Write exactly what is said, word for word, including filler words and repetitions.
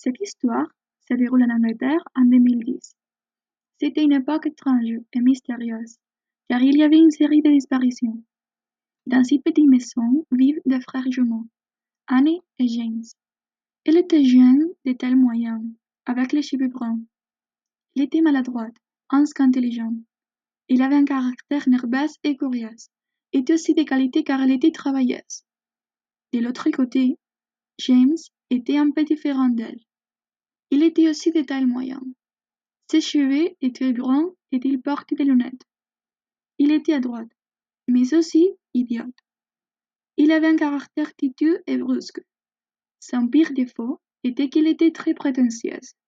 Cette histoire se déroule en Angleterre en deux mille dix. C'était une époque étrange et mystérieuse, car il y avait une série de disparitions. Dans cette petite maison vivent deux frères jumeaux, Annie et James. Il était jeune de taille moyenne, avec les cheveux bruns. Il était maladroit, ainsi qu'intelligent. Il avait un caractère nerveux et curieux, et aussi des qualités car il était travailleuse. De l'autre côté, James était un peu différent d'elle. Il était aussi de taille moyenne. Ses cheveux étaient bruns et il portait des lunettes. Il était à droite, mais aussi idiot. Il avait un caractère têtu et brusque. Son pire défaut était qu'il était très prétentieux.